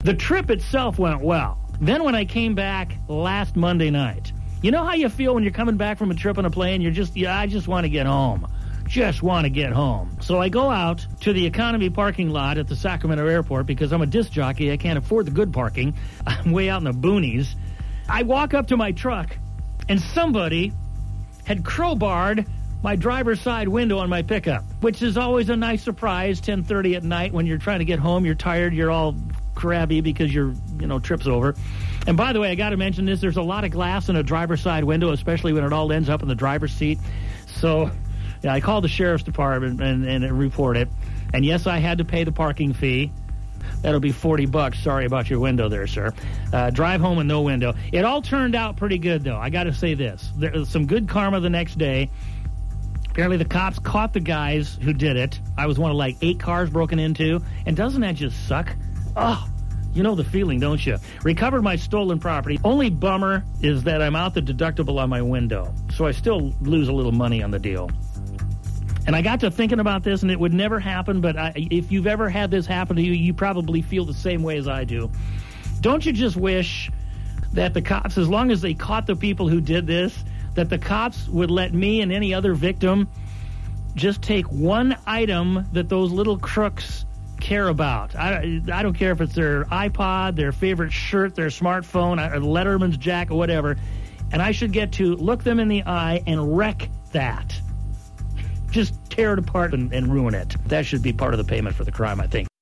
The trip itself went well. Then when I came back last Monday night, you know how you feel when you're coming back from a trip on a plane? I just want to get home. Just want to get home. So I go out to the economy parking lot at the Sacramento airport because I'm a disc jockey. I can't afford the good parking. I'm way out in the boonies. I walk up to my truck, and somebody had crowbarred my driver's side window on my pickup, which is always a nice surprise, 10:30 at night when you're trying to get home. You're tired. You're all crabby because your trip's over. And by the way, I got to mention this. There's a lot of glass in a driver's side window, especially when it all ends up in the driver's seat. So yeah, I called the sheriff's department and reported it. And yes, I had to pay the parking fee. That'll be $40. Sorry about your window there, sir. Drive home with no window. It all turned out pretty good, though. I got to say this. There was some good karma the next day. Apparently the cops caught the guys who did it. I was one of like 8 cars broken into. And doesn't that just suck? Oh, you know the feeling, don't you? Recovered my stolen property. Only bummer is that I'm out the deductible on my window. So I still lose a little money on the deal. And I got to thinking about this, and it would never happen, but if you've ever had this happen to you, you probably feel the same way as I do. Don't you just wish that the cops, as long as they caught the people who did this, that the cops would let me and any other victim just take one item that those little crooks care about. I don't care if it's their iPod, their favorite shirt, their smartphone, or Letterman's jacket, whatever, and I should get to look them in the eye and wreck that. Just tear it apart and ruin it. That should be part of the payment for the crime, I think.